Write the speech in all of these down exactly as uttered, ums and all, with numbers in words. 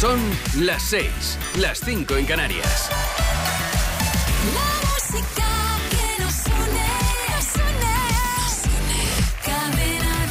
Son las seis, las cinco en Canarias. La música que nos une, nos une, nos une. Cadena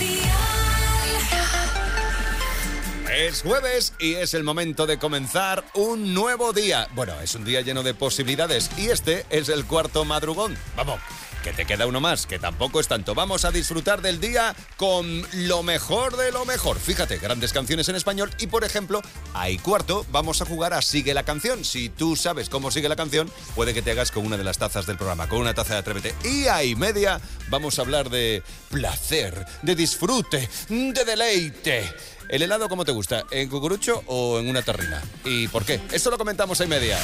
Dial. Es jueves y es el momento de comenzar un nuevo día. Bueno, es un día lleno de posibilidades y este es el cuarto madrugón. Vamos, que te queda uno más, que tampoco es tanto. Vamos a disfrutar del día con lo mejor de lo mejor. Fíjate, grandes canciones en español y, por ejemplo, a y cuarto vamos a jugar a Sigue la Canción. Si tú sabes cómo sigue la canción, puede que te hagas con una de las tazas del programa, con una taza de Atrévete. Y a y media vamos a hablar de placer, de disfrute, de deleite. ¿El helado cómo te gusta? ¿En cucurucho o en una tarrina? ¿Y por qué? Esto lo comentamos a y media.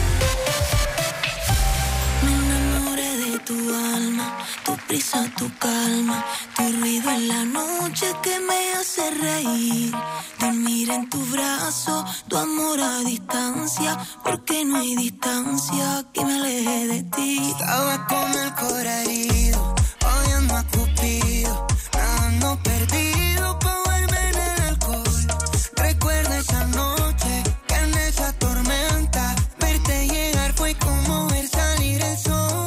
Tu alma, tu prisa, tu calma, tu ruido en la noche que me hace reír. Dormir en tu brazo, tu amor a distancia, porque no hay distancia que me aleje de ti. Estaba con el corazón herido, odiando a Cupido, nadando perdido pa' verme en el alcohol. Recuerda esa noche, que en esa tormenta, verte llegar fue como ver salir el sol.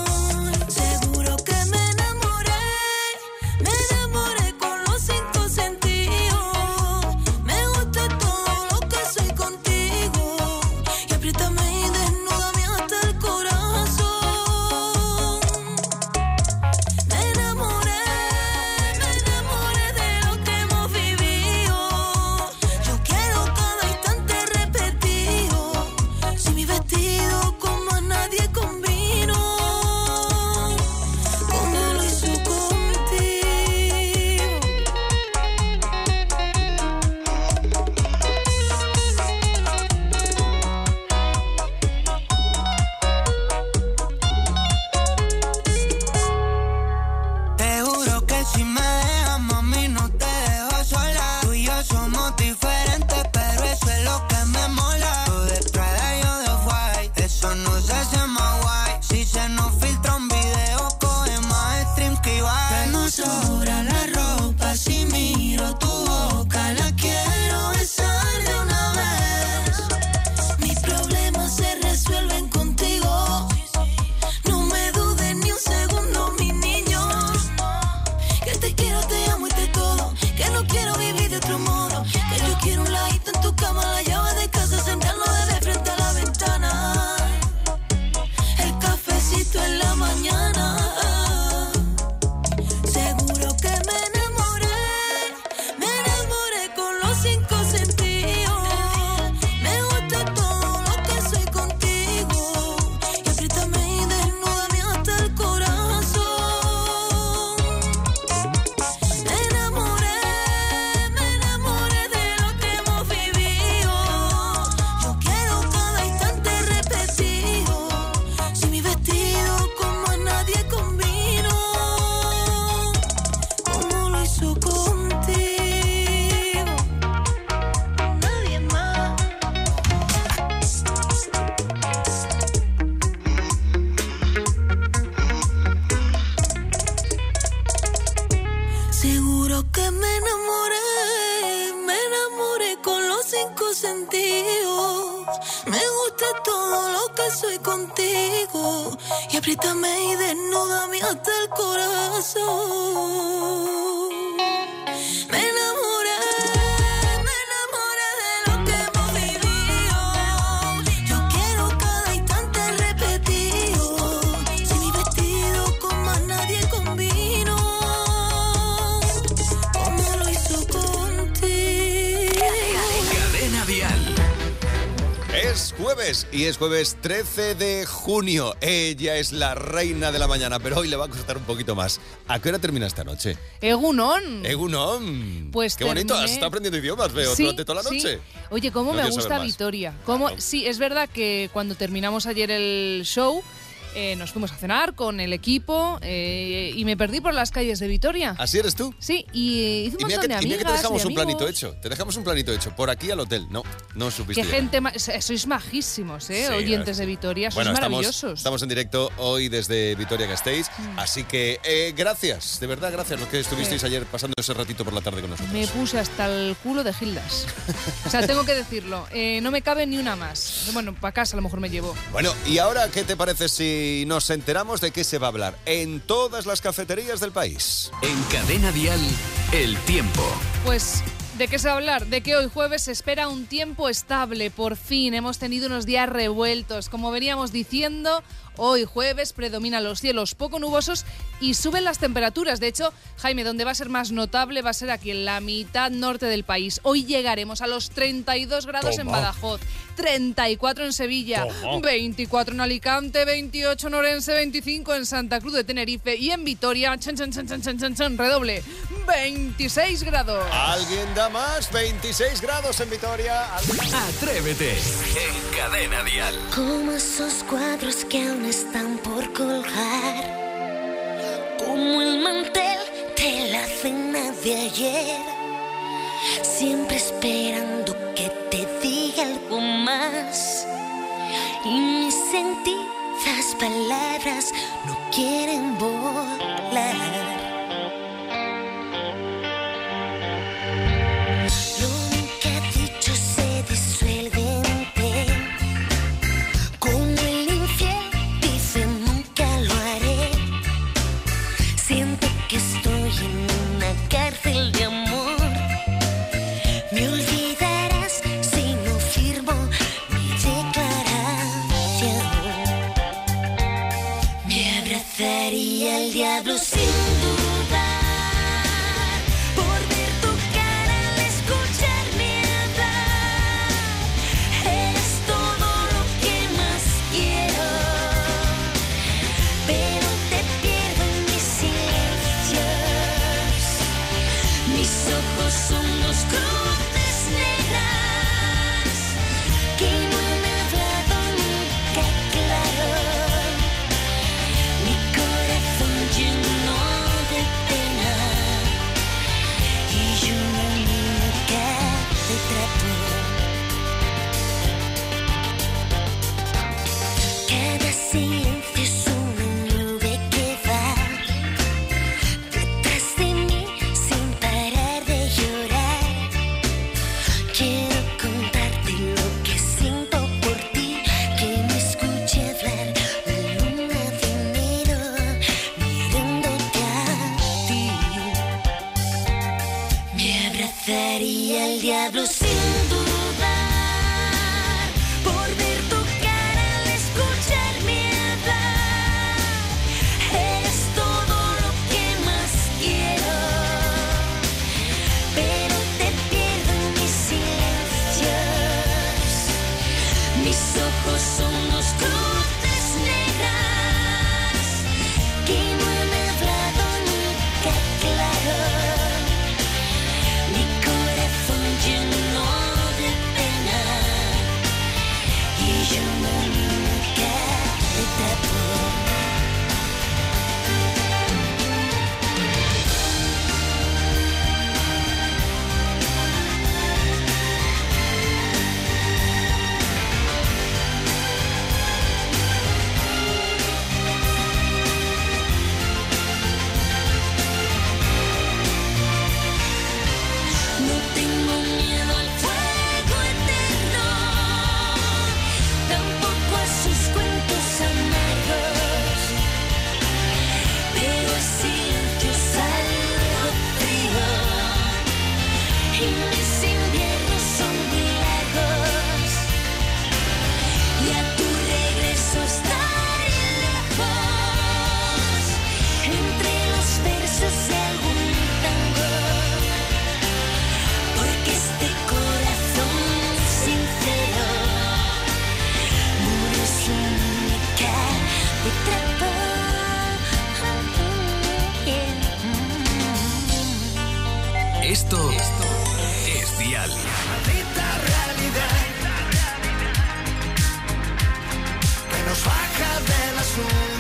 Y es jueves trece de junio. Ella es la reina de la mañana, pero hoy le va a costar un poquito más. ¿A qué hora termina esta noche? Egunon. Egunon. Pues qué bonito, terminé... está aprendiendo idiomas, veo, sí, durante toda la noche. Sí. Oye, cómo no me gusta Vitoria. ¿Cómo... Claro. Sí, es verdad que cuando terminamos ayer el show, Eh, nos fuimos a cenar con el equipo eh, y me perdí por las calles de Vitoria. ¿Así eres tú? Sí, y hice un Y mira montón que, de y amigas mira que te dejamos y un planito amigos. hecho. Te dejamos un planito hecho. Por aquí al hotel. No, no supiste. Qué llegar. gente, ma- sois majísimos, ¿eh? Sí, oyentes sí. de Vitoria, sois Bueno, estamos, maravillosos. estamos en directo hoy desde Vitoria-Gasteiz. Mm. Así que eh, gracias, de verdad, gracias los que estuvisteis Sí. ayer pasando ese ratito por la tarde con nosotros. Me puse hasta el culo de gildas. O sea, tengo que decirlo. Eh, no me cabe ni una más. Bueno, para casa a lo mejor me llevo. Bueno, ¿y ahora qué te parece si nos enteramos de qué se va a hablar en todas las cafeterías del país? En Cadena Dial, el tiempo. Pues, ¿de qué se va a hablar? De que hoy jueves se espera un tiempo estable. Por fin hemos tenido unos días revueltos. Como veníamos diciendo, hoy jueves predominan los cielos poco nubosos y suben las temperaturas. De hecho, Jaime, donde va a ser más notable va a ser aquí en la mitad norte del país. Hoy llegaremos a los treinta y dos grados Toma. en Badajoz, treinta y cuatro en Sevilla, Toma. veinticuatro en Alicante, veintiocho en Orense, veinticinco en Santa Cruz de Tenerife y en Vitoria, chan, chan, chan, chan, chan, chan, chan, redoble, veintiséis grados. ¿Alguien da más? veintiséis grados en Vitoria. Atrévete en Cadena Dial. Como esos cuadros que aún están por colgar, como el mantel de la cena de ayer, siempre esperando que te diga algo más. Y mis sentidas palabras no quieren volar. Lo nunca dicho se disuelve en té. Como el infiel dice nunca lo haré. Siento que estoy en una cárcel de amor. Me olvidarás si no firmo mi declaración. Me abrazaría al diablo sin dudar, por ver tu cara al escucharme hablar. Eres todo lo que más quiero, pero te pierdo en mis silencios. Mis ojos son dos cruces negras que no han hablado nunca claro. Mi corazón lleno de pena y una muñeca de trapo. Cada silencio es una nube que va detrás de mí sin parar de llorar. Quiero contarte lo que siento por ti, que me escuche hablar de luna de enero, mirándote a ti. Me abrazaría al diablo sin dudar, por ver tu cara al escucharme hablar. Eres todo lo que más quiero, pero te pierdo en mis silencios. Mis ojos son dos cruces negras que no han hablado nunca claro. Mi corazón lleno de pena y una muñeca de trapo. No tengo miedo al fuego eterno, tampoco a sus cuentos amargos, pero el silencio es algo frío y mis inviernos son muy largos. Y a tu regreso estaré lejos, entre los versos de algún tango. Porque este corazón sincero no es una muñeca de trapo. Esto, esto es Dial. Maldita realidad que nos baja de las nubes.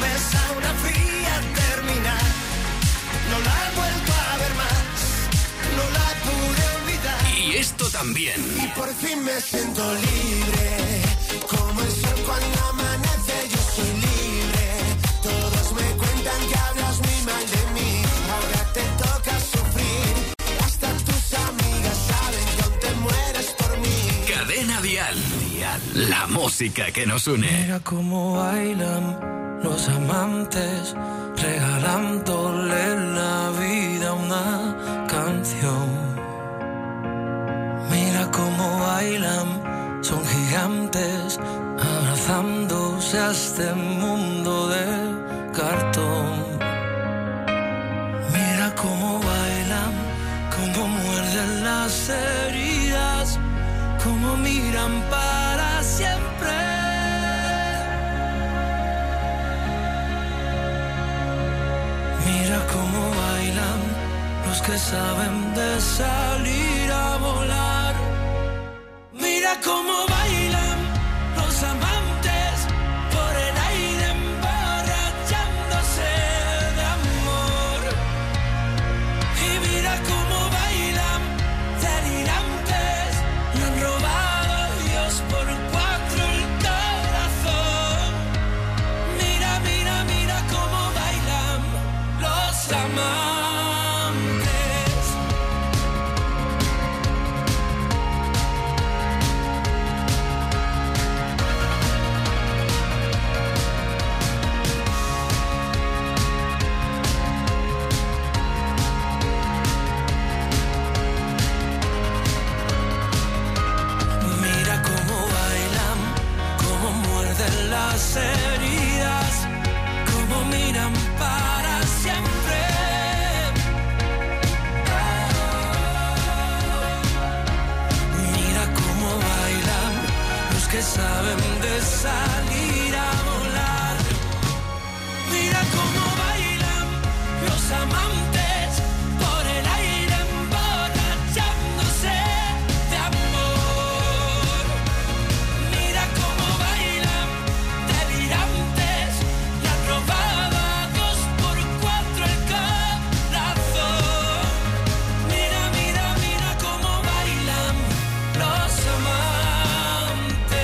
también. Y por fin me siento libre, como el sol cuando amanece, yo soy libre. Todos me cuentan que hablas muy mal de mí, ahora te toca sufrir. Hasta tus amigas saben que aún te mueres por mí. Cadena Dial. Dial. La música que nos une. Mira cómo bailan los amantes, regalándole la vida a una canción. Mira cómo bailan, son gigantes, abrazándose a este mundo de cartón. Mira cómo bailan, cómo muerden las heridas, cómo miran para siempre. Mira cómo bailan los que saben de salir a volar. Mira cómo bailan los amantes por el aire emborrachándose de amor. Y mira cómo bailan delirantes, le han robado a Dios por cuatro el corazón. Mira, mira, mira cómo bailan los amantes. Las heridas, como miran para siempre. Mira cómo bailan los que saben de salir a volar. Mira cómo bailan los amantes por el aire emborrachándose de amor. Mira cómo bailan delirantes, le han robado a Dios por cuatro el corazón. Mira, mira, mira cómo bailan los amantes.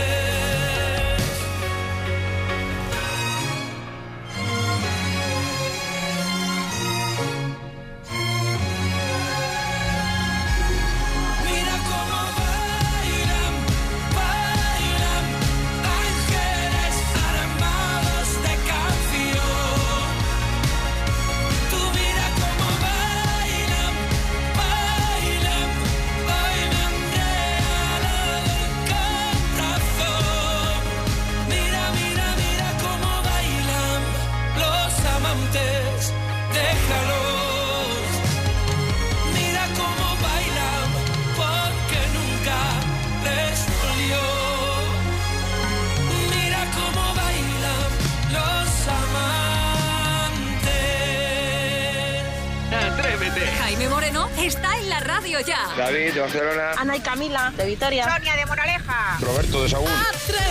Mira cómo bailan, bailan ángeles armados de canción. Tú mira cómo bailan, bailan, bailan regalado el corazón. Mira, mira, mira cómo bailan los amantes, déjalos. Mira cómo bailan porque nunca les dolió. Mira cómo bailan los amantes. Atrévete. Jaime Moreno está en la radio ya. David de Barcelona. Ana y Camila, de Vitoria. Sonia de Moraleja. Roberto de Saúl.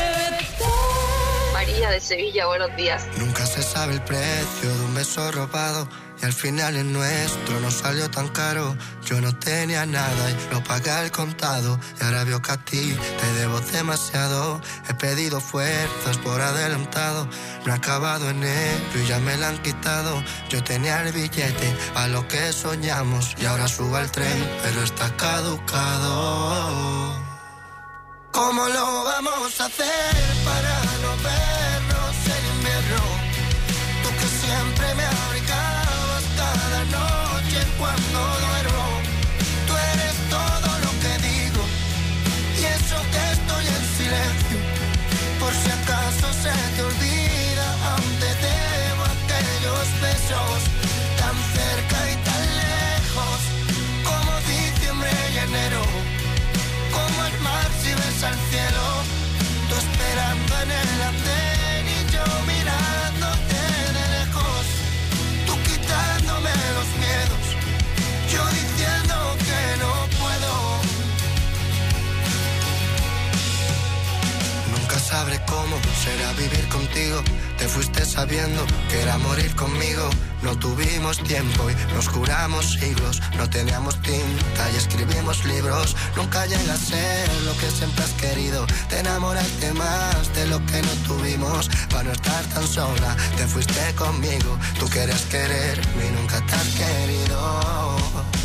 María de Sevilla, buenos días. Nunca se sabe el precio de un beso robado, y al final el nuestro no salió tan caro. Yo no tenía nada y lo pagué al contado, y ahora veo que a ti te debo demasiado. He pedido fuerzas por adelantado, no he acabado en ello y ya me la han quitado. Yo tenía el billete a lo que soñamos, y ahora subo al tren pero está caducado. ¿Cómo lo vamos a hacer para no vernos en invierno? Tú que siempre me abrigabas cada noche cuando duermo. Tú eres todo lo que digo, y eso que estoy en silencio. Por si acaso se te olvida, aún te debo aquellos besos, tan cerca y tan lejos, como diciembre y enero. Como el mar si ves al cielo, tú esperando será vivir contigo. Te fuiste sabiendo que era morir conmigo. No tuvimos tiempo y nos juramos siglos. No teníamos tinta y escribimos libros. Nunca llega a ser lo que siempre has querido. Te enamoraste más de lo que no tuvimos. Para no estar tan sola, te fuiste conmigo. Tú quieres quererme y nunca te has querido.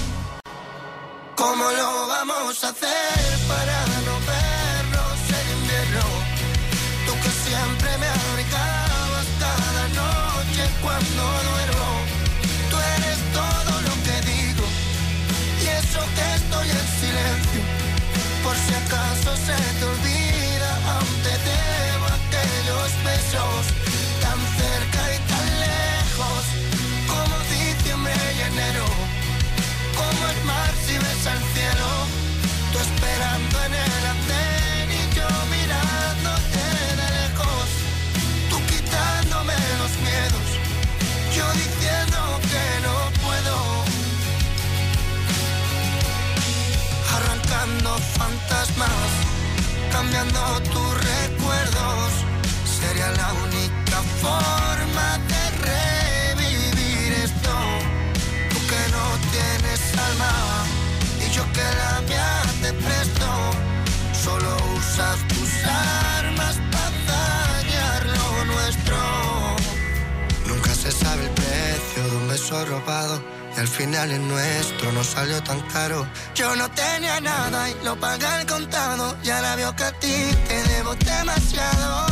¿Cómo lo vamos a hacer para no vernos en invierno? Tú que siempre me abrigabas cada noche cuando duermo. Tú eres todo lo que digo y eso que estoy en silencio. Por si acaso se te olvida, aún te debo aquellos besos. Tan cerca y tan lejos como diciembre y enero. Como el mar si ves al cielo, tú esperando en el andén y yo mirándote de lejos, tú quitándome los miedos, yo diciendo que no puedo, arrancando fantasmas, cambiando tus recuerdos, sería la única forma de revivir esto. Que no tienes alma y yo que la mía te presto. Solo usas tus armas para dañar lo nuestro. Nunca se sabe el precio de un beso robado y al final el nuestro no salió tan caro. Yo no tenía nada y lo pagué al contado. Y ahora veo que a ti te debo demasiado.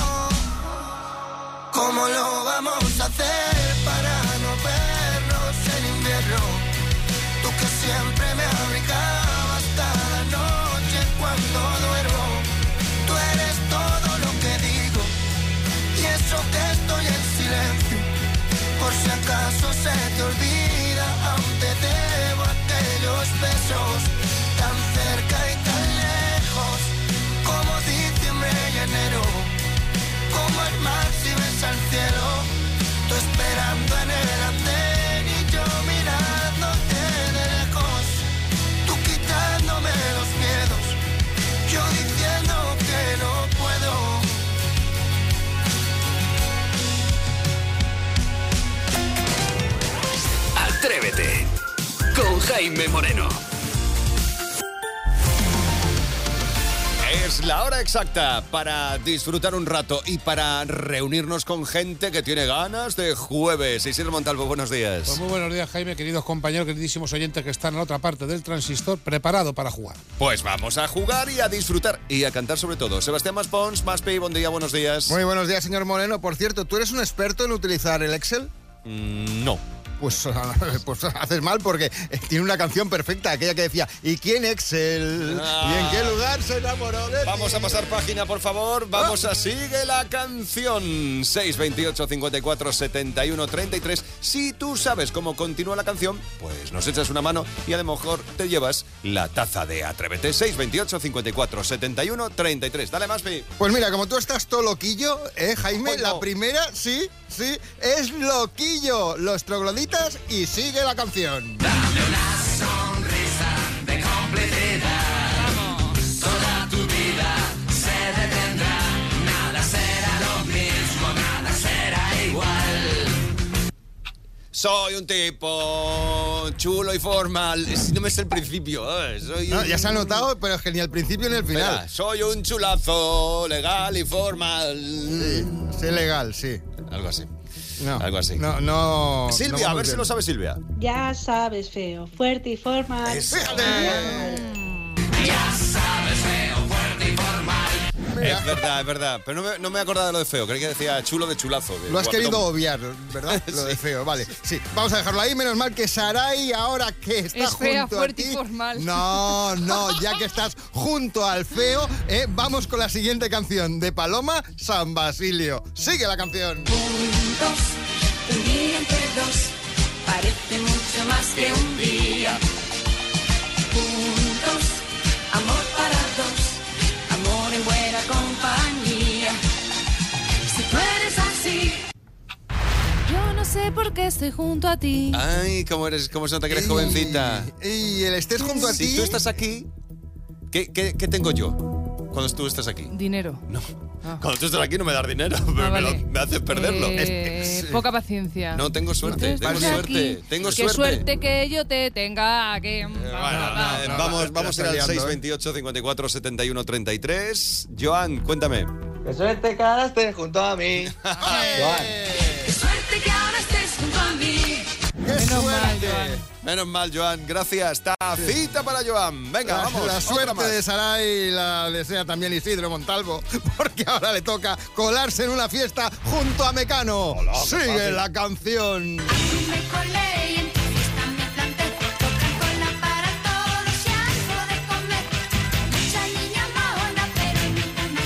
¿Cómo lo vamos a hacer para no vernos en invierno? Tú que siempre me abrigabas cada noche cuando duermo. Tú eres todo lo que digo y eso que estoy en silencio. Por si acaso se te olvida, aún te debo aquellos besos. Tan cerca y tan lejos como diciembre y enero. Como el mar si ves al cielo, tú esperando en el andén y yo mirándote de lejos, tú quitándome los miedos, yo diciendo que no puedo. Atrévete con Jaime Moreno. Es la hora exacta para disfrutar un rato y para reunirnos con gente que tiene ganas de jueves. Isidro Montalvo, buenos días. Pues muy buenos días, Jaime, queridos compañeros, queridísimos oyentes que están en la otra parte del transistor, preparado para jugar. Pues vamos a jugar y a disfrutar y a cantar sobre todo. Sebastián Maspons, Maspi, buen día, buenos días. Muy buenos días, señor Moreno. Por cierto, ¿tú eres un experto en utilizar el Excel? Mm, no. Pues, pues haces mal porque tiene una canción perfecta, aquella que decía ¿y quién Excel? Ah. ¿Y en qué lugar se enamoró de ti? Vamos a pasar página, por favor. Vamos ah. a Sigue la canción. seis veintiocho, cincuenta y cuatro, setenta y uno, treinta y tres. Si tú sabes cómo continúa la canción, pues nos echas una mano y a lo mejor te llevas la taza de Atrévete. seis veintiocho, cincuenta y cuatro, setenta y uno, treinta y tres. Dale, Maspi. Pues mira, como tú estás todo loquillo, ¿eh, Jaime? Oh, no. La primera, sí, sí, es loquillo. Los trogloditas y sigue la canción. Dame una sonrisa de complicidad. Vamos. Toda tu vida se detendrá. Nada será lo mismo, nada será igual. Soy un tipo chulo y formal. No me sé el principio. ¿eh? Soy no, un... Ya se ha notado, pero es que ni al principio ni al final. Espera, soy un chulazo, legal y formal. Sí, sí, legal, sí. Algo así. No, algo así. No, no. Silvia, no a ver bien. si lo sabe Silvia. Ya sabes, feo, fuerte y formal. ¡Fíjate! Ya sabes, feo, fuerte y formal. Es verdad, es verdad. Pero no me, no me he acordado de lo de feo. Creí que decía chulo de chulazo. De lo has guapetón. querido obviar, ¿verdad? Lo de feo, vale. Sí, vamos a dejarlo ahí. Menos mal que Sarai, ahora que está es junto fea, a fuerte ti... y formal. No, no, ya que estás junto al feo, eh, vamos con la siguiente canción de Paloma San Basilio. Sigue la canción. Juntos, un día entre dos, parece mucho más que un día. Juntos, amor para dos, amor en buena compañía. Si tú eres así. Yo no sé por qué estoy junto a ti. Ay, cómo eres, cómo se nota que eres jovencita. Y el estés junto a si ti. Si tú estás aquí, ¿qué, qué, ¿qué tengo yo cuando tú estás aquí? Dinero. No. Ah. Cuando tú estás aquí no me das dinero, pero Ah, me, vale. lo- me haces perderlo. Eh, Es- es- poca paciencia. No, tengo suerte, tengo Estás suerte, aquí. tengo Qué suerte. suerte que yo te tenga. Que... Bueno, eh, vamos, vamos a ir al seis veintiocho, cincuenta y cuatro, setenta y uno, treinta y tres. Joan, cuéntame. Qué suerte que ahora estés junto a mí. Joan. Qué suerte que ahora estés junto a mí. Menos mal, Joan. Menos mal, Joan. Gracias. Tacita para Joan. Venga, La, vamos. la otra suerte más. de Saray la desea también Isidro Montalvo, porque ahora le toca colarse en una fiesta junto a Mecano. Hola, qué Sigue fácil. la canción. Me colé y en tu fiesta me planté. Coca-Cola para todos y algo de comer. Mucha niña mona, pero invítame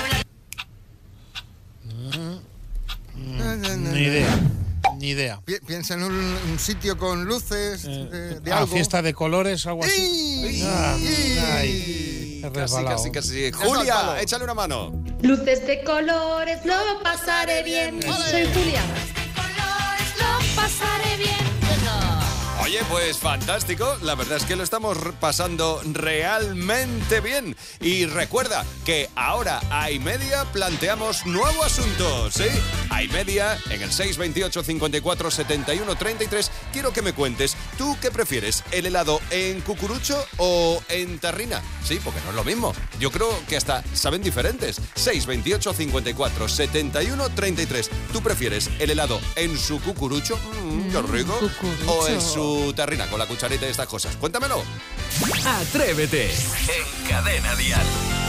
sola. Ni idea. Ni idea. Pi- Piensa en un, un sitio con luces de, de Ah, algo. fiesta de colores, algo así. ¡Ih! Ah, ¡Ih! ay, he Casi, resbalado. casi, casi. Deja el Julia, palo. échale una mano. Luces de colores, lo pasaré bien. Soy Juliana. De colores lo pasaré bien. Oye, pues fantástico. La verdad es que lo estamos r- pasando realmente bien. Y recuerda que ahora a y media planteamos nuevo asunto, ¿sí? A y media en el seis veintiocho, cincuenta y cuatro, setenta y uno, treinta y tres. Quiero que me cuentes, ¿tú qué prefieres? ¿El helado en cucurucho o en terrina? Sí, porque no es lo mismo. Yo creo que hasta saben diferentes. seis veintiocho, cincuenta y cuatro, setenta y uno, treinta y tres. ¿Tú prefieres el helado en su cucurucho? Mm, qué rico. cucurucho. ¿O en su terrina con la cucharita y estas cosas? Cuéntamelo. Atrévete en Cadena Dial.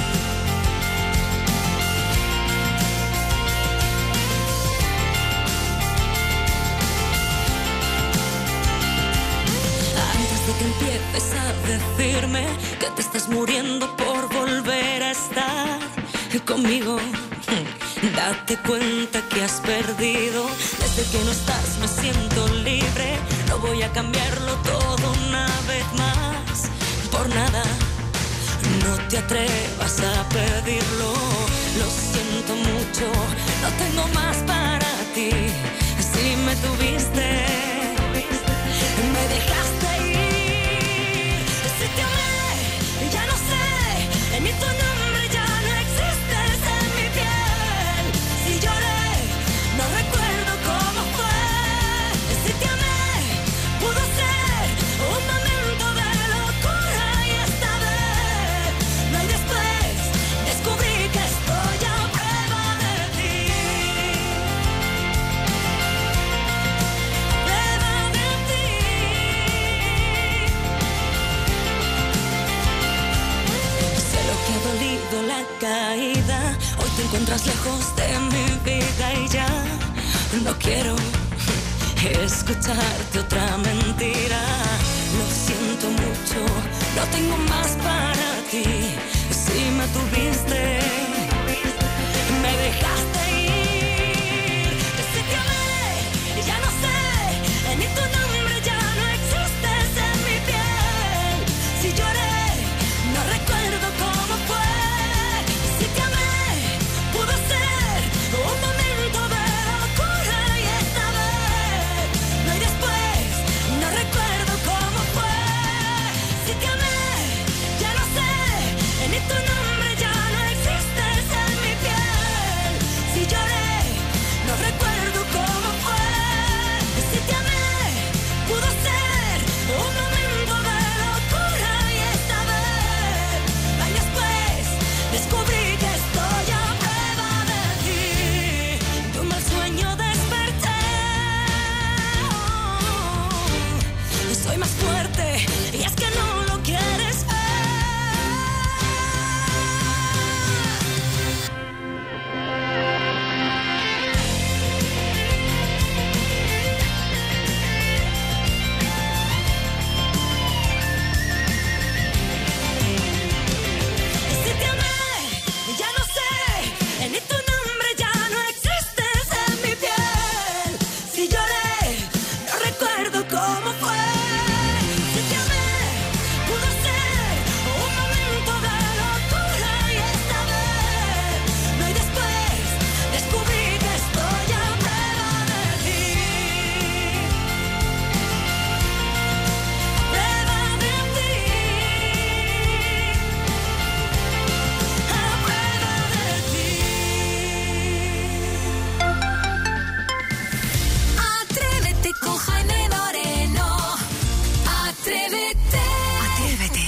Antes de que empieces a decirme que te estás muriendo por volver a estar conmigo, date cuenta que has perdido. Desde que no estás me siento libre. No voy a cambiarlo todo una vez más. Por nada, no te atrevas a pedirlo. Lo siento mucho, no tengo más para ti. Si me tuviste, me dejaste ir. Si te amé, ya no sé, ni tu nombre ya no existes en mi piel. Si lloré, no recuerdo cómo fue. Si te amé, pudo ser un momento de locura y esta vez no hay después. Descubrí que estoy a prueba de ti. Prueba de ti. Sé lo que ha dolido la caída. Hoy te encuentras lejos de mi vida y ya no quiero escucharte otra mentira. Lo siento mucho, no tengo más para ti. Si me tuviste, me dejaste ir. Si te amé, ya no sé, ni tu nombre ya no existes en mi piel. Si lloré, no recuerdo cómo fue. Si te amé, pudo ser un momento de locura y esta vez no hay después. No recuerdo cómo fue. Si te amé, ya no sé, ni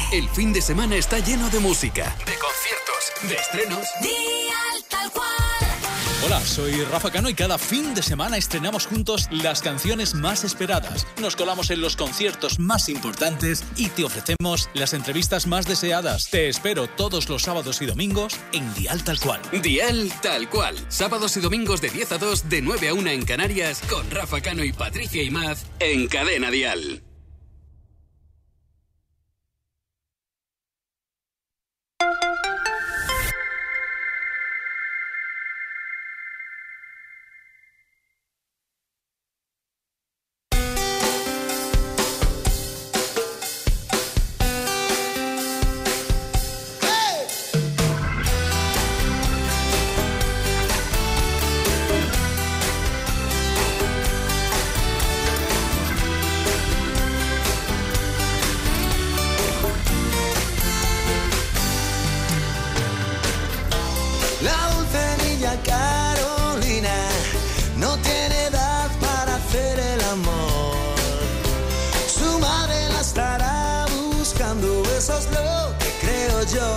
El fin de semana está lleno de música, de conciertos, de estrenos. Dial Tal Cual. Hola, soy Rafa Cano y cada fin de semana estrenamos juntos las canciones más esperadas. Nos colamos en los conciertos más importantes y te ofrecemos las entrevistas más deseadas. Te espero todos los sábados y domingos en Dial Tal Cual. Dial Tal Cual. Sábados y domingos de diez a dos, de nueve a una en Canarias, con Rafa Cano y Patricia Imaz en Cadena Dial. La dulce niña Carolina no tiene edad para hacer el amor. Su madre la estará buscando, eso es lo que creo yo.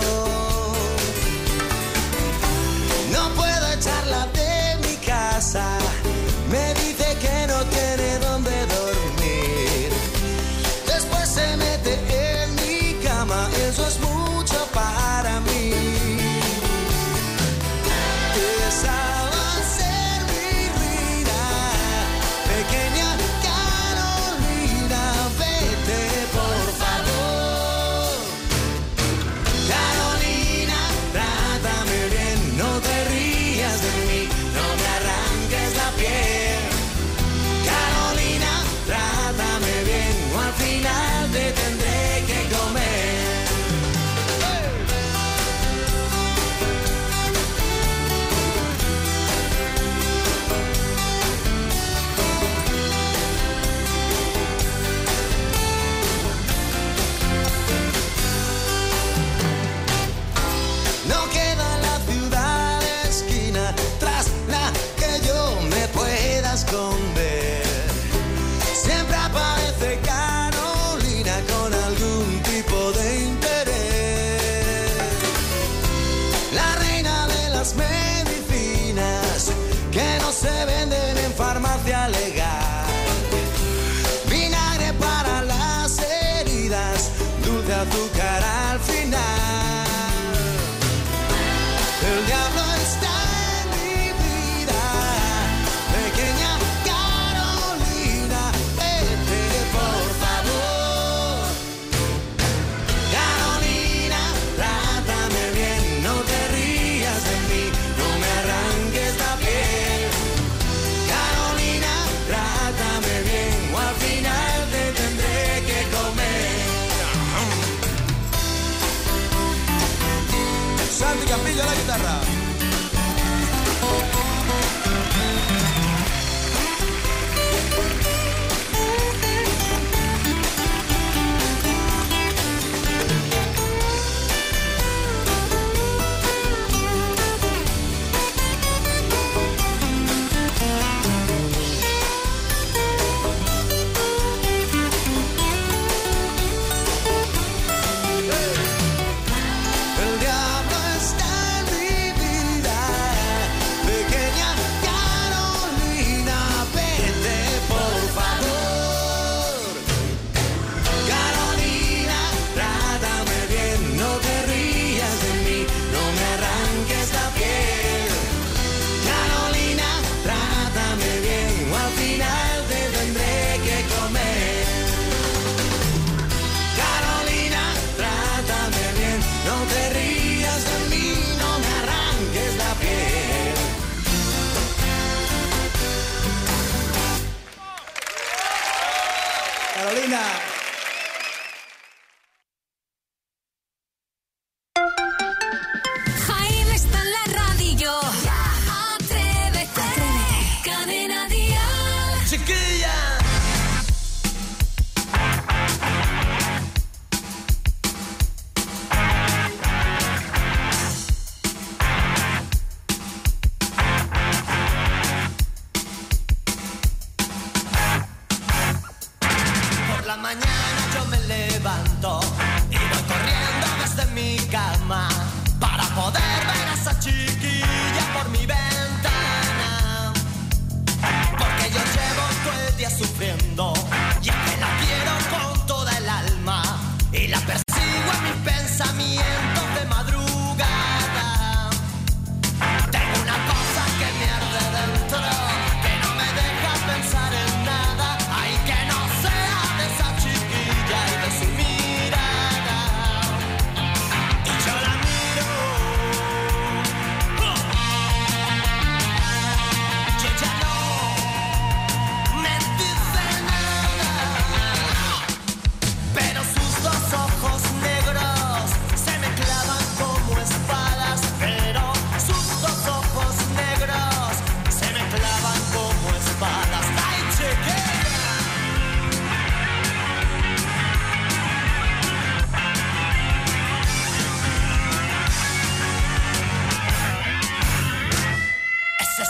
No puedo echarla de mi casa, me dice que no tiene dónde dormir. Después se mete en mi cama, eso es mucho para mí. Esa va a ser mi vida, pequeña Carolina, vete por favor. Carolina, trátame bien, no te rías de mí, no me arranques la piel. Carolina, trátame bien, o al final te tendré que comer. No queda la ciudad esquina tras la que yo me pueda esconder. Siempre aparece Carolina con algún tipo de interés. La reina de las medicinas que no se venden en farmacia legal. Vinagre para las heridas, dulce azúcar al final. El diablo está en mi vida, pequeña Carolina, vete por favor. Carolina, trátame bien, no te rías de mí, no me arranques la piel. Carolina, trátame bien, o al final te tendré que comer. Santi Campillo a la guitarra. El diablo está en mi vida.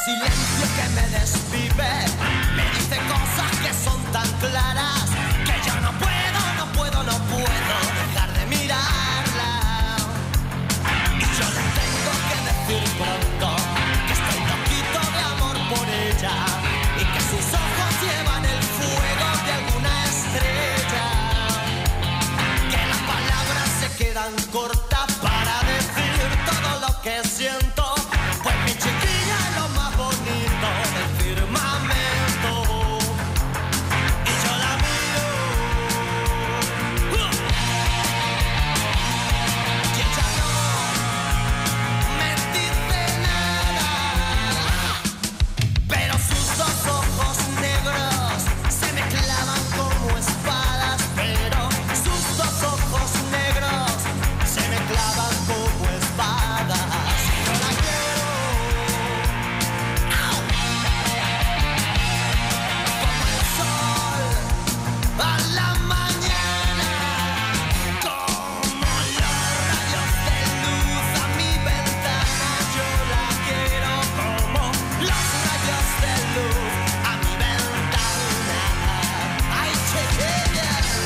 silencio que me desvive, me dice cosas que son tan claras que yo no puedo, no puedo, no puedo dejar de mirarla. Y yo le tengo que decir pronto que estoy loquito de amor por ella y que sus ojos llevan el fuego de alguna estrella, que las palabras se quedan cortas para decir todo lo que siento. Pues mi chiquilla es lo más bonito del firmamento. Y yo la miro, uh, y ella no me dice nada, pero sus dos ojos negros se me clavan como espadas, pero sus dos ojos negros se me clavan como espadas. Yo la quiero, ¡au! Como el sol a la mañana, como los rayos de luz a mi ventana. Yo la quiero como los rayos de luz a mi ventana. ¡Ay, chiquilla!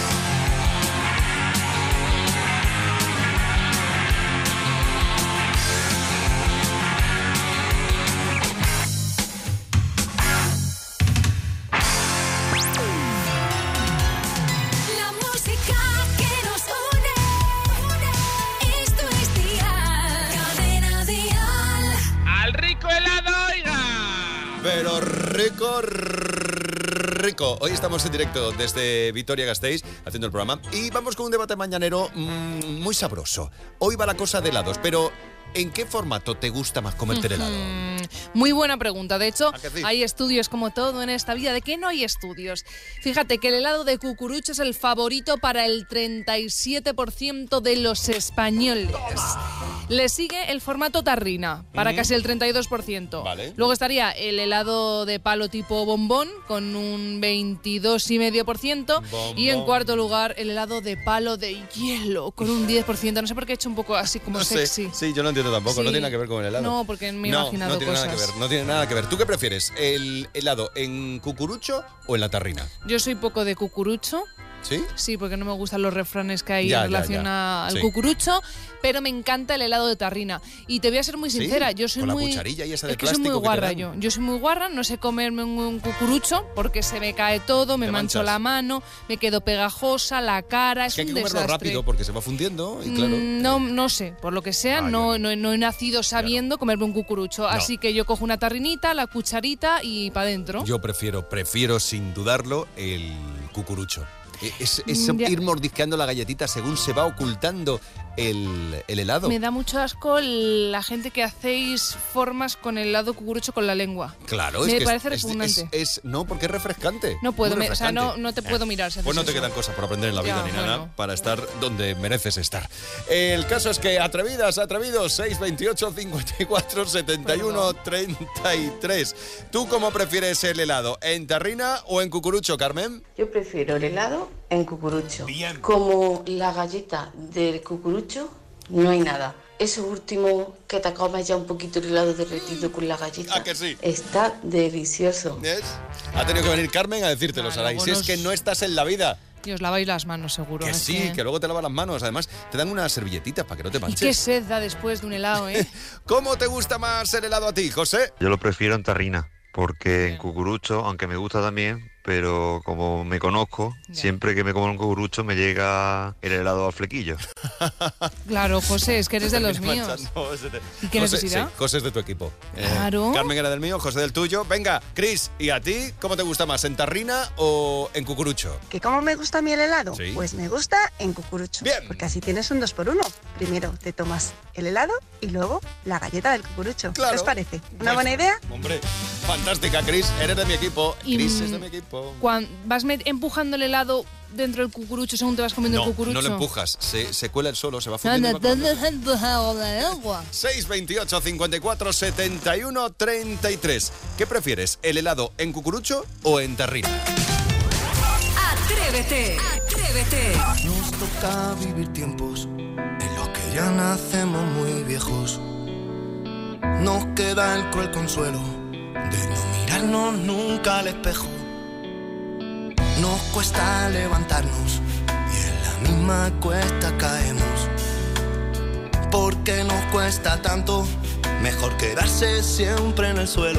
La música que nos une. Esto es Dial. Cadena Dial. ¡Al rico helado, oiga! Pero rico, rico. Hoy estamos en directo desde Vitoria-Gasteiz haciendo el programa y vamos con un debate mañanero mmm, muy sabroso. Hoy va la cosa de helados, pero ¿en qué formato te gusta más comerte el helado? Mm, muy buena pregunta. De hecho, ¿A que sí? hay estudios como todo en esta vida. ¿De qué no hay estudios? Fíjate que el helado de cucurucho es el favorito para el treinta y siete por ciento de los españoles. Le sigue el formato tarrina, para Ujú. casi el treinta y dos por ciento. Vale. Luego estaría el helado de palo tipo bombón, con un veintidós coma cinco por ciento. Y en Bombón. cuarto lugar, el helado de palo de hielo, con un diez por ciento. No sé por qué he hecho un poco así como No sé. sexy. Sí, yo no entiendo tampoco. No Sí. tiene nada que ver con el helado. No, porque me he no, imaginado no tiene cosas. nada que ver. No tiene nada que ver. ¿Tú qué prefieres? ¿El helado en cucurucho o en la tarrina? Yo soy poco de cucurucho. ¿Sí? Sí, porque no me gustan los refranes que hay Ya, en ya, relación ya. a- al Sí. cucurucho, pero me encanta el helado de tarrina. Y te voy a ser muy ¿Sí? sincera, yo soy Con la muy cucharilla y esa de es que soy muy plástico que te guarra dan. yo. Yo soy muy guarra, no sé comerme un, un cucurucho porque se me cae todo, me Te mancho manchas. la mano, me quedo pegajosa, la cara, es, Es que hay que un comerlo desastre. rápido porque se va fundiendo y claro. Mm, No, no sé, por lo que sea, Ah, no, no, no he nacido sabiendo comerme un cucurucho. Así que yo cojo una tarrinita, la cucharita y para adentro. Yo prefiero, prefiero sin dudarlo el cucurucho. E- Es, es Mm, ya. ir mordisqueando la galletita según se va ocultando el, el helado. Me da mucho asco la gente que hacéis formas con el helado cucurucho con la lengua. Claro, Me es que parece es, es- repugnante. es- es- no, porque es refrescante. No puedo, Muy me- o sea, no, refrescante. no te puedo mirar. si haces Pues no te eso. quedan cosas por aprender en la vida Ya, ni nada bueno. para estar donde mereces estar. El caso es que atrevidas, atrevidos, seis veintiocho cincuenta y cuatro setenta y uno treinta y tres. ¿Tú cómo prefieres el helado? ¿En tarrina o en cucurucho, Carmen? Yo prefiero el helado en cucurucho. Como la galleta del cucurucho, no hay nada. Eso último que te comes ya un poquito el helado derretido con la galleta. ¿A que sí? Está delicioso. ¿Ves? Ha tenido que venir Carmen a decírtelo, Ah, Saray. luego Si es nos- que no estás en la vida. Y os laváis las manos, seguro. Que es sí, que luego te lavas las manos. Además, te dan unas servilletitas para que no te Y qué manches. sed da después de un helado, ¿eh? ¿Cómo te gusta más el helado a ti, José? Yo lo prefiero en tarrina, porque en cucurucho, aunque me gusta también, pero como me conozco, siempre que me como un cucurucho me llega el helado al flequillo. Claro, José, es que eres de los Termina míos. manchando ese te- ¿Y qué José, necesidad? Sí, José es de tu equipo. Eh, Claro. Carmen era del mío, José del tuyo. Venga, Cris, ¿y a ti cómo te gusta más? ¿En tarrina o en cucurucho? ¿Que cómo me gusta a mí el helado? Sí. Pues me gusta en cucurucho. Porque así tienes un dos por uno. Primero te tomas el helado y luego la galleta del cucurucho. Claro. ¿Qué os parece? ¿Una Pues, buena idea? Hombre, fantástica, Cris. Eres de mi equipo. Y, Cris es mm, de mi equipo. Cuando vas met- empujando el helado dentro del cucurucho según te vas comiendo No, el cucurucho. no lo empujas. Se, se cuela el solo, se va No, fundiendo. no, y va no, no, empujado la agua. seis veintiocho cincuenta y cuatro setenta y uno treinta y tres. ¿Qué prefieres, el helado en cucurucho o en tarrina? Atrévete, atrévete. Nos toca vivir tiempos en los que ya nacemos muy viejos. Nos queda el cruel consuelo de no mirarnos nunca al espejo. Nos cuesta levantarnos y en la misma cuesta caemos. ¿Por qué nos cuesta tanto? Mejor quedarse siempre en el suelo.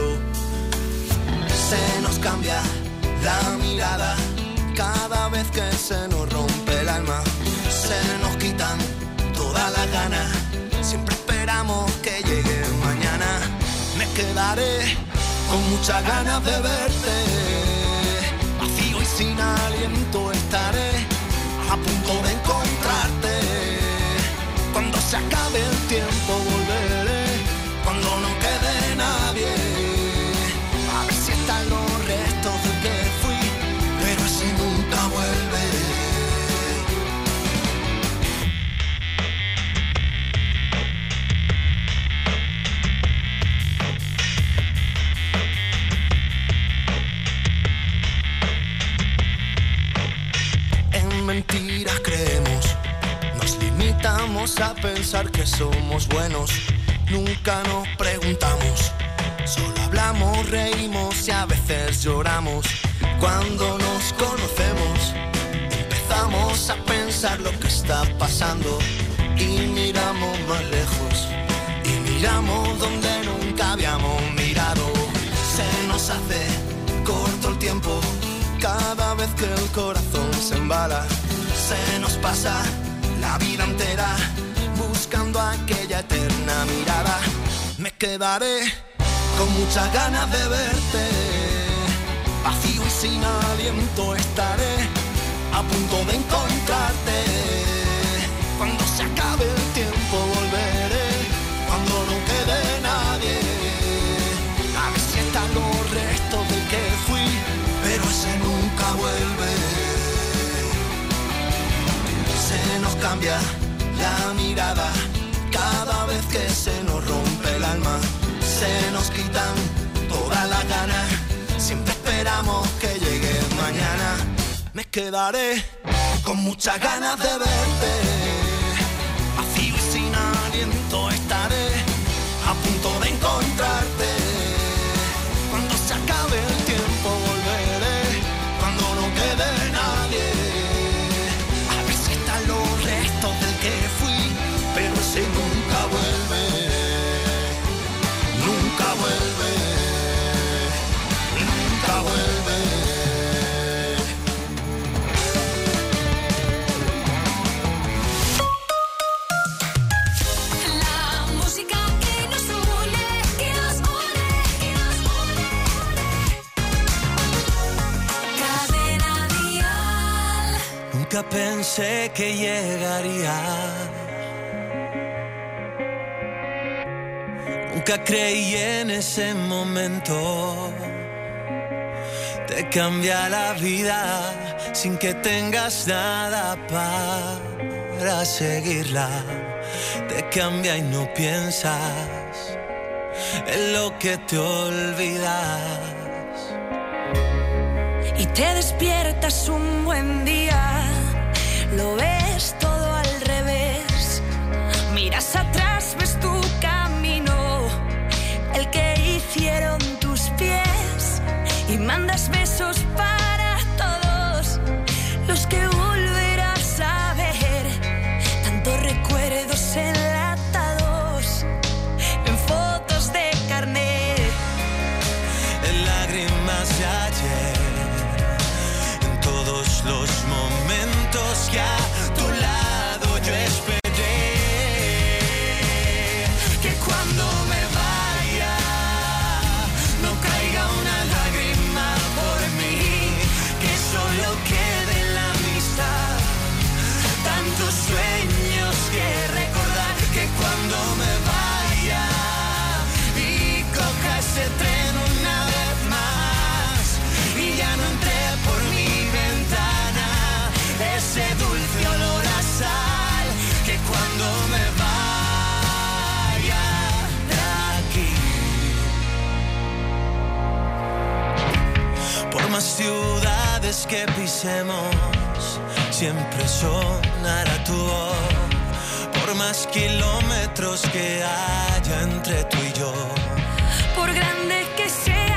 Se nos cambia la mirada cada vez que se nos rompe el alma. Se nos quitan todas las ganas. Siempre esperamos que llegue mañana. Me quedaré con muchas ganas de verte. Vacío y sin aliento estaré a punto de encontrarte. Cuando se acabe el tiempo volveré. Cuando no quede nadie. A ver si están los restos de que fui. Pero ese nunca vuelve. Mentiras creemos, nos limitamos a pensar que somos buenos, nunca nos preguntamos, solo hablamos, reímos y a veces lloramos. Cuando nos conocemos, empezamos a pensar lo que está pasando y miramos más lejos y miramos donde nunca habíamos mirado. Se nos hace corto el tiempo. Cada vez que el corazón se embala, se nos pasa la vida entera buscando aquella eterna mirada. Me quedaré con muchas ganas de verte. Vacío y sin aliento estaré a punto de encontrarte. Cuando se acabe el tiempo volveré. Cuando no quede nadie. A ver si están los restos del que fui. Pero ese nunca vuelve. Se nos cambia la mirada cada vez que se nos rompe el alma. Se nos quitan todas las ganas. Siempre esperamos que llegue mañana. Me quedaré con muchas ganas de verte. Vacío y sin aliento estaré a punto de encontrarte. Cuando se acabe el tiempo volveré. Cuando no quede nadie. A ver si están los restos del que fui. Pero ese nunca vuelve. Nunca vuelve. Nunca vuelve. La música que nos une, que nos une, que nos une. Cadena Dial. Nunca pensé que llegaría. Nunca creí en ese momento. Te cambia la vida sin que tengas nada para seguirla. Te cambia y no piensas en lo que te olvidas. Y te despiertas un buen día, lo ves todo al revés. Miras atrás, ves tu camino, el que hicieron tus pies. Y mandas besos para todos los que volverás a ver. Tantos recuerdos enlatados en fotos de carnet, En lágrimas de ayer. Todos los momentos que a tu lado yo esperé. Que cuando me vaya no caiga una lágrima por mí. Que solo quede la amistad. Tantos sueños que recordar. Que cuando me vaya y coja ese tren una vez más y ya no entré por mi ventana, ese dulce olor a sal, que cuando me vaya de aquí. Por más ciudades que pisemos, siempre sonará tu voz. Por más kilómetros que haya entre tú y yo. por grande que sea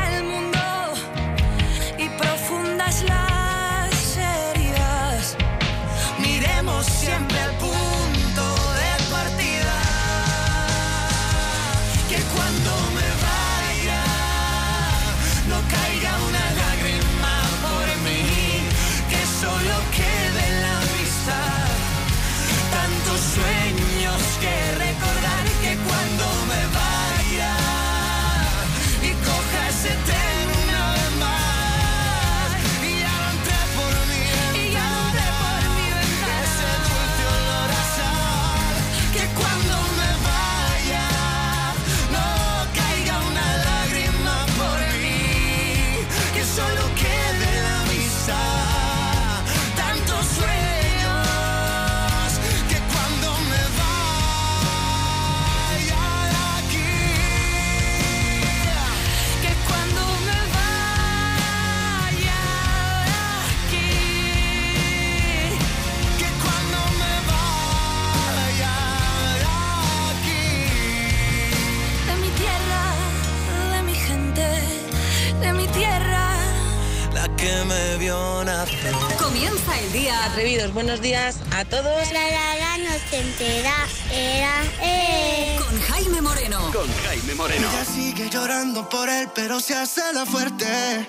vio nacer. Comienza el día. Atrevidos, buenos días a todos. La la la no se entera, era, eh. Con Jaime Moreno. Con Jaime Moreno. Ella sigue llorando por él, pero se hace la fuerte.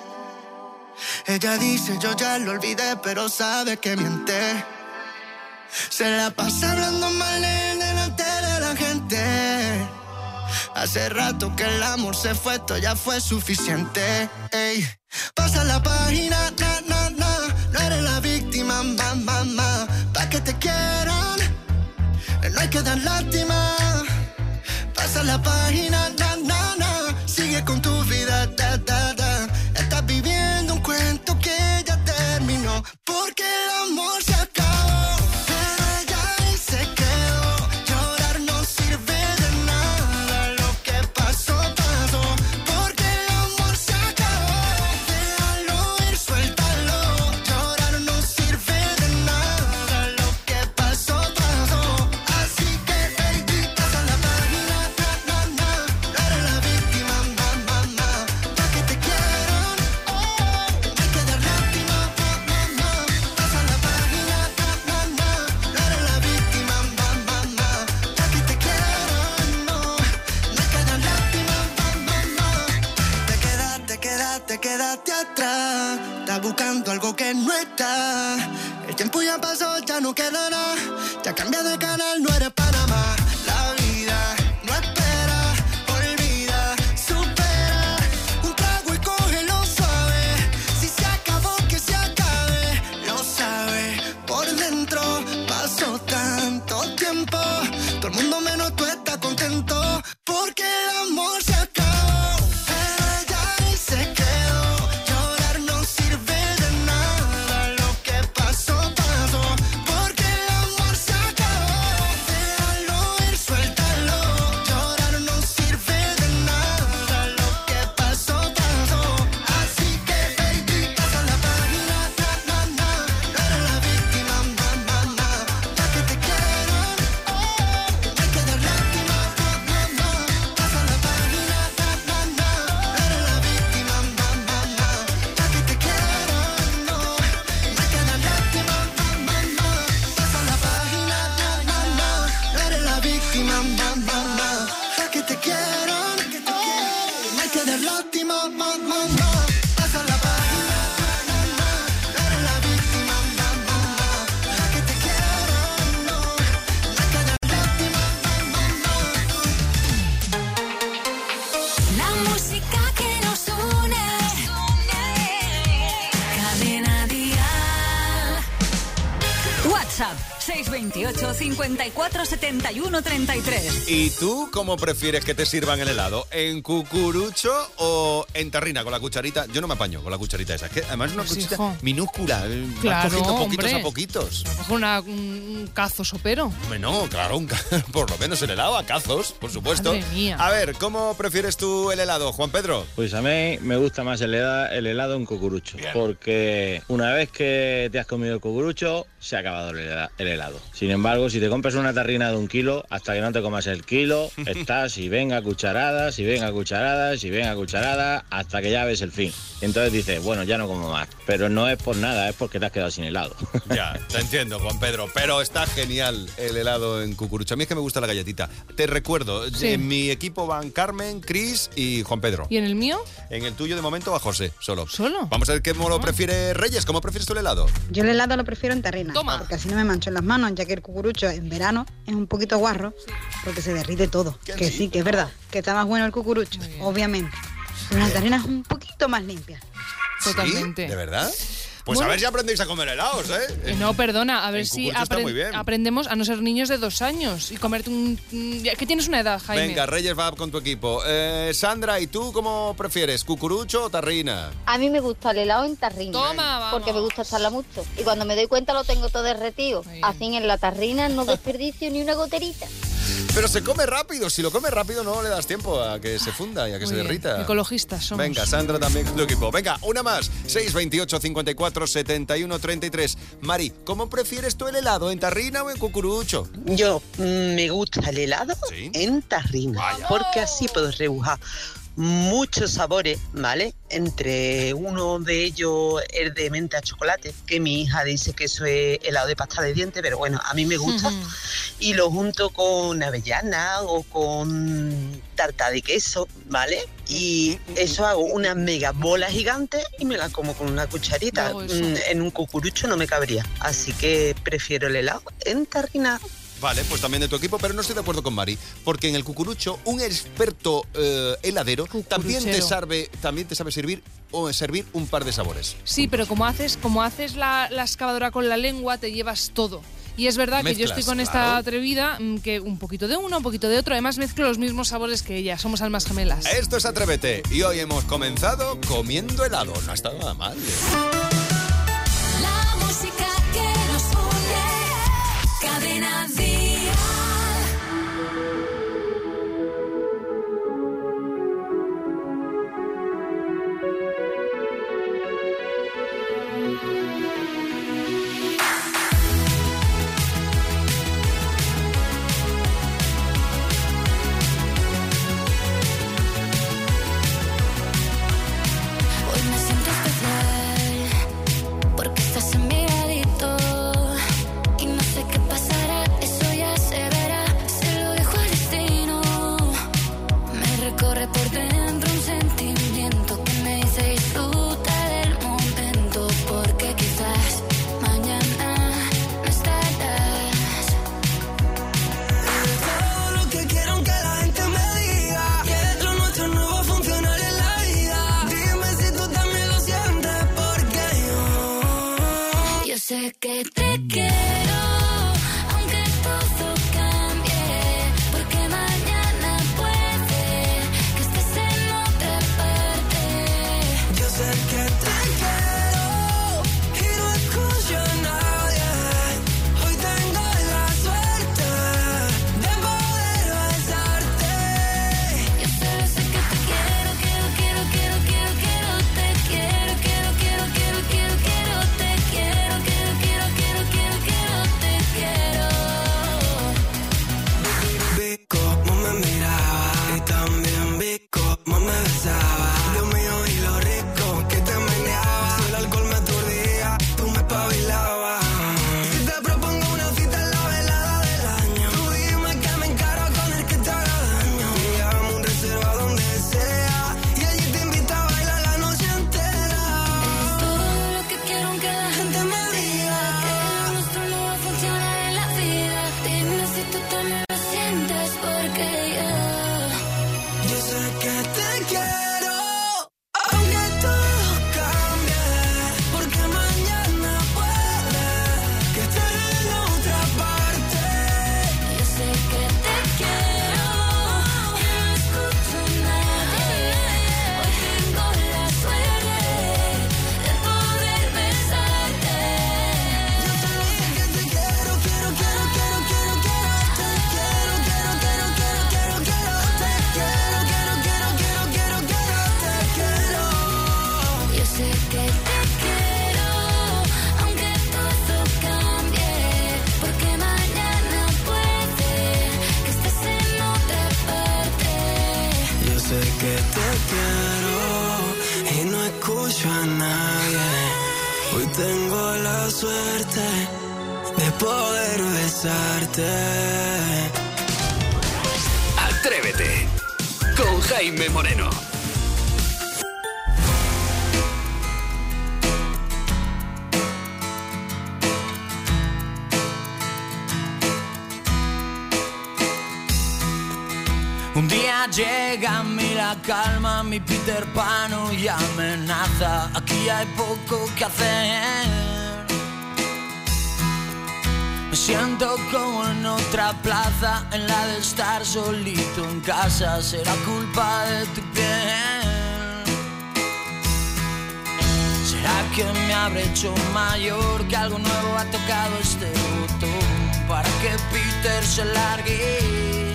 Ella dice, yo ya lo olvidé, pero sabe que miente. Se la pasa hablando mal de él delante de la gente. Hace rato que el amor se fue, esto ya fue suficiente. Ey. Pasa la página, na, na, na. No eres la víctima, ma, ma, ma. Pa' que te quieran, no hay que dar lástima. Pasa la página, na, na, na. Sigue con tu vida, da, da, da. Estás viviendo un cuento que ya terminó. Porque el amor se acabó, pero ella ahí se quedó. Llorar no sirve de nada. Lo que pasó, pasó. Porque el amor se acabó. Déjalo ir, suéltalo. Llorar no sirve de nada. Lo que pasó, pasó. Así que, baby, pasa la página, na, na, na. No eres la víctima, ma, ma, ma. Pa' que te quieran, oh, hay que dar lástima, ma, ma, ma. Pasa la página, na, na, na. No eres la víctima, ma, ma, ma. Pa' que te quieran, no, no hay que dar lástima, ma, ma, ma. Te quedaste, quedaste, quedaste atrás. Estás buscando algo que no está. El tiempo ya pasó, ya no queda nada. Ya cambias de canal, no eres Panamá. La vida no espera, olvida, supera. Un trago y cógelo suave. Si se acabó, que se acabe. Lo sabe por dentro. Pasó tanto tiempo. Todo el mundo menos tú estás contento. Porque el amor se acabó, pero ella ahí se quedó. Llorar no sirve de nada. Lo que pasó, pasó. Porque el amor se acabó. Déjalo ir, suéltalo. Llorar no sirve de nada. Lo que pasó, pasó. Así que, baby, pasa la página, na, na, na. No eres la víctima, ma, ma, ma. Pa' que te quieran, oh, hay que dar lástima, ma, ma, ma. Pasa la página, na, na, na. No eres la víctima, ma, ma, ma. Pa' que te quieran, no, no hay que dar lástima, ma, ma, ma. Pasa la página, na, na, na. No eres la víctima, ma, ma, ma. Pa' que te quieran, no hay que dar lástima, ma, ma, ma. Pasa la página, na, na, na. No eres la víctima, ma, ma, ma. Pa' que te quieran, no, no hay que dar lástima, ma, ma, ma. La música que nos une. Cadena Dial. WhatsApp seis veintiocho, cincuenta y cuatro, setenta y uno, treinta y tres. ¿Y tú cómo prefieres que te sirvan el helado? ¿En cucurucho o en tarrina con la cucharita? Yo no me apaño con la cucharita esa. Es que además es una Pues, cucharita hijo. minúscula. eh, Vas Claro, cogiendo poquitos hombre. a poquitos. Coge una- un cazo sopero. Bueno, claro, un ca- por lo menos el helado a cazos, por supuesto. Madre mía. A ver, ¿cómo prefieres tú el helado, Juan Pedro? Pues a mí me gusta más el helado, el helado en cucurucho, porque una vez que te has comido el cucurucho, se ha acabado el hela- el helado. Sin embargo, si te compras una tarrina de un kilo, hasta que no te comas el kilo, estás y venga cucharadas, y venga cucharadas, y venga cucharadas, hasta que ya ves el fin. Entonces dices, bueno, ya no como más. Pero no es por nada, es porque te has quedado sin helado. Ya, te entiendo, Juan Pedro, pero está genial el helado en cucurucho. A mí es que me gusta la galletita. Te recuerdo, Sí. en mi equipo van Carmen, Cris y Juan Pedro. ¿Y en el mío? En el tuyo de momento va José, solo. ¿Solo? Vamos a ver cómo lo prefiere Reyes. ¿Cómo prefieres tú el helado? Yo el helado lo prefiero en tarrina, Toma. porque así no me mancho en las manos, ya que el cucurucho en verano es un poquito guarro, porque se derrite todo. Que sí, que es verdad, que está más bueno el cucurucho, obviamente. Pero la tarrina es un poquito más limpia. Totalmente. ¿De verdad? Pues Bueno. a ver si aprendéis a comer helados, ¿eh? Eh, No, perdona, a ver En si cucurucho está apren- muy bien. aprendemos a no ser niños de dos años y comerte un... un- ya- ¿Qué tienes una edad, Jaime? Venga, Reyes va con tu equipo. Eh, Sandra, ¿y tú cómo prefieres? ¿Cucurucho o tarrina? A mí me gusta el helado en tarrina. Toma, vamos. Porque me gusta estarla mucho. Y cuando me doy cuenta lo tengo todo derretido. Así en la tarrina no desperdicio ni una goterita. Pero se come rápido. Si lo comes rápido no le das tiempo a que se funda y a que Muy se bien. derrita. Ecologistas somos. Venga, Sandra también con tu equipo. Venga, una más. seis veintiocho, cincuenta y cuatro, setenta y uno, treinta y tres. Mari, ¿cómo prefieres tú el helado? ¿En tarrina o en cucurucho? Yo mm, me gusta el helado en tarrina, porque así puedo rebujar muchos sabores, ¿vale? Entre uno de ellos el de menta chocolate, que mi hija dice que eso es helado de pasta de dientes, pero bueno, a mí me gusta. Uh-huh. Y lo junto con avellana o con tarta de queso, ¿vale? Y eso hago una mega bola gigante y me la como con una cucharita. Mm, en un cucurucho no me cabría, así que prefiero el helado en tarrina. Vale, pues también de tu equipo, pero no estoy de acuerdo con Mari, porque en el cucurucho un experto eh, heladero también te sabe, también te sabe servir o servir un par de sabores. Sí, pero como haces, como haces la, la excavadora con la lengua, te llevas todo. Y es verdad Mezclas, que yo estoy con esta claro. atrevida, que un poquito de uno, un poquito de otro. Además mezclo los mismos sabores que ella. Somos almas gemelas. Esto es Atrévete. Y hoy hemos comenzado comiendo helado. No ha estado nada mal. La música que nos une. Cadena Dial. Sé que te quiero, aunque todo cambie, porque mañana puede que estés en otra parte. Yo sé que te quiero y no escucho a nadie. Hoy tengo la suerte de poder besarte. Yo solo sé que te quiero, quiero, quiero, quiero, quiero, quiero, te quiero, quiero, quiero, quiero, quiero, quiero, te quiero. Vi cómo me miraba y también vi cómo me besaba. Dios mío, y lo rico que te meneaba. Si el alcohol me aturdía, tú me espabilabas. Si te propongo una cita en la velada del año, tú dime que me encaro con el que te haga daño. Llegamos un reserva donde sea y allí te invito a bailar la noche entera. Es todo lo que quiero aunque la gente me diga que nuestro no va a funcionar en la vida. Dime si tú también lo sientes, porque yo Yo sé que te quiero, aunque todo cambie, porque mañana puede que estés en otra parte. Yo sé que te quiero y no escucho a nadie. Hoy tengo la suerte de poder besarte. Yo solo sé que te quiero, quiero, quiero, quiero, quiero, quiero. Te quiero, quiero, quiero, quiero, quiero, quiero. Te quiero, quiero, quiero, quiero, quiero, quiero. Te quiero. Yo sé que te quiero, aunque todo cambie, porque mañana puede que estés en otra parte. Yo sé que te quiero y no escucho a nadie. Hoy tengo la suerte de poder besarte. Atrévete con Jaime Moreno. Un día llega a mí la calma, mi Peter Pan y amenaza. Aquí hay poco que hacer. Me siento como en otra plaza, en la de estar solito en casa. Será culpa de tu piel. ¿Será que me habré hecho mayor? Que algo nuevo ha tocado este botón para que Peter se largue.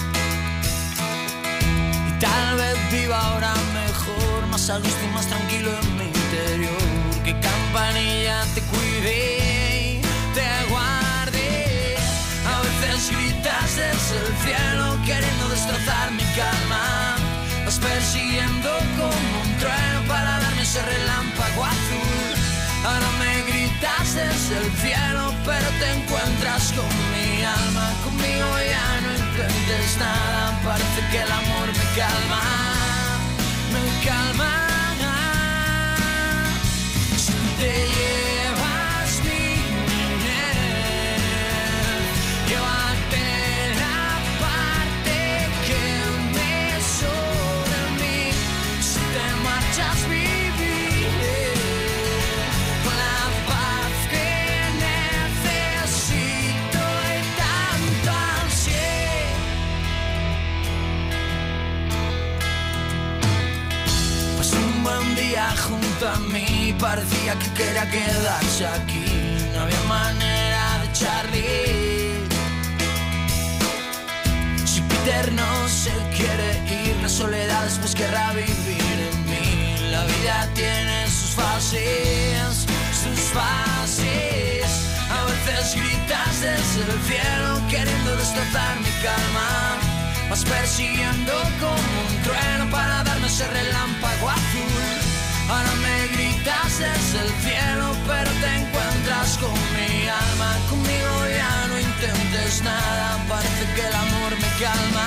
Y tal vez viva ahora mejor, más a gusto y más tranquilo en mi interior. Que Campanilla te cuide y te guarde. A veces gritas desde el cielo queriendo destrozar mi calma. vas persiguiendo como un trueno para darme ese relámpago azul. Ahora me gritas desde el cielo, pero te encuentras con mi alma. Conmigo ya no intentes nada, parece que el amor me calma, me calma. Si te llevas mi miel, llévate la parte que me sobra a mí. Si te marchas, viviré con la paz que necesito y tanto ansié. Pues un buen día junto a mí, parecía que quería quedarse aquí. No había manera de echarle. Si Peter no se quiere ir, la soledad después querrá vivir en mí. La vida tiene sus fases, sus fases. A veces gritas desde el cielo queriendo destrozar mi calma. Vas persiguiendo como un trueno para darme ese relámpago azul. Ahora me gritas desde el cielo, pero te encuentras con mi alma. Conmigo ya no intentes nada, parece que el amor me calma.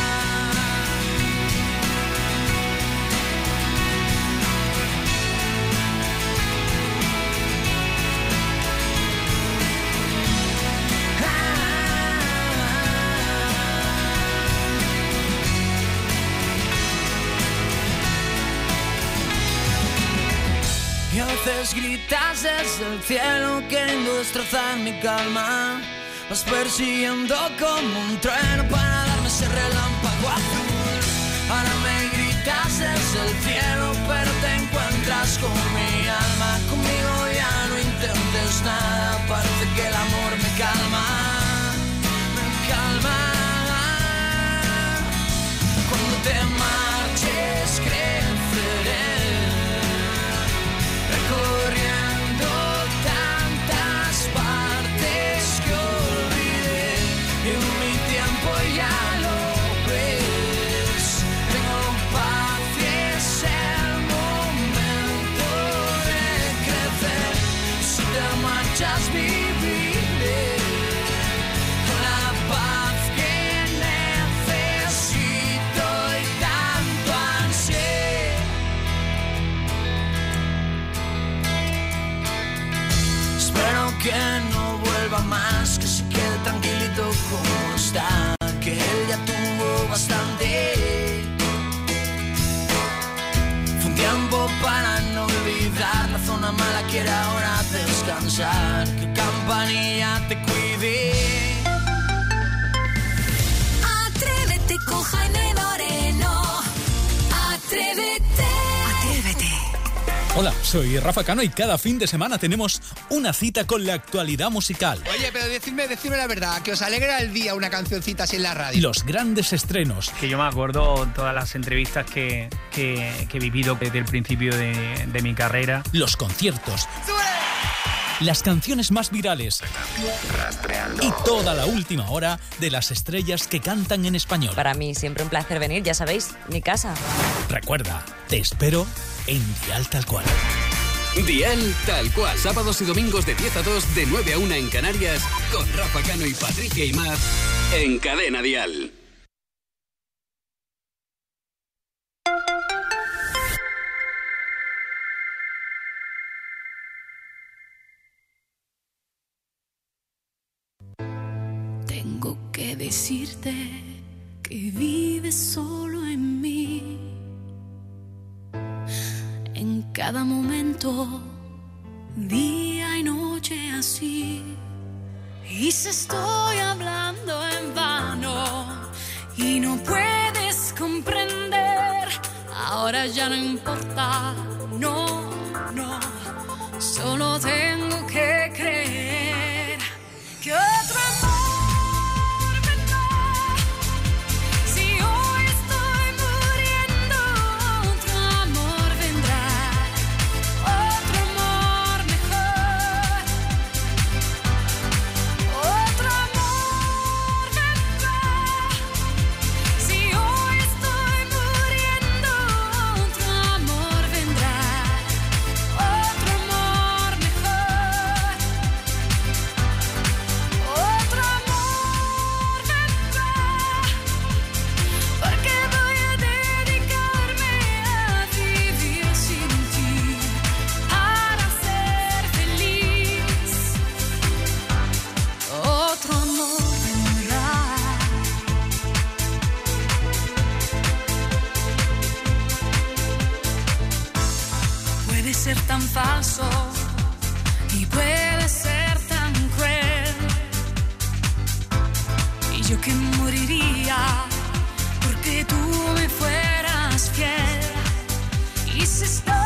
Y a veces gritas desde el cielo queriendo destrozar mi calma. Vas persiguiendo como un trueno para darme ese relámpago azul. Ahora me gritas desde el cielo, pero te encuentras con mi alma. Conmigo ya no intentes nada, parece que el amor me calma, me calma. Cuando te marches creceré, recorriendo tantas partes que olvidé. Y mi tiempo ya lo ves. Tengo paz y es el momento de crecer. Si te marchas viviré con la paz que necesito y tanto ansié. Espero que no vuelva más, que se quede tranquilito como está, que él ya tuvo bastante. Fue un tiempo para no olvidar, la zona mala quiere ahora descansar. Que Campanilla te cuide. Atrévete con Jaime Moreno. Atrévete. Atrévete. Hola, soy Rafa Cano y cada fin de semana tenemos una cita con la actualidad musical. Oye, pero decidme, decidme la verdad, que os alegra el día una cancioncita así en la radio. Los grandes estrenos. Que yo me acuerdo todas las entrevistas que, que, que he vivido desde el principio de, de mi carrera. Los conciertos. Las canciones más virales. Y toda la última hora de las estrellas que cantan en español. Para mí siempre un placer venir, ya sabéis, mi casa. Recuerda, te espero en Dial Tal Cual. Dial Tal Cual. Sábados y domingos de diez a dos, de nueve a una en Canarias, con Rafa Cano y Patricia Imaz en Cadena Dial. Tengo que decirte que vives solo en mí. En cada momento, día y noche así. Y si estoy hablando en vano y no puedes comprender, ahora ya no importa, no, no. Solo tengo que creer que otro amor. tan falso y puede ser tan cruel. Y yo que moriría porque tú me fueras fiel. Y si estoy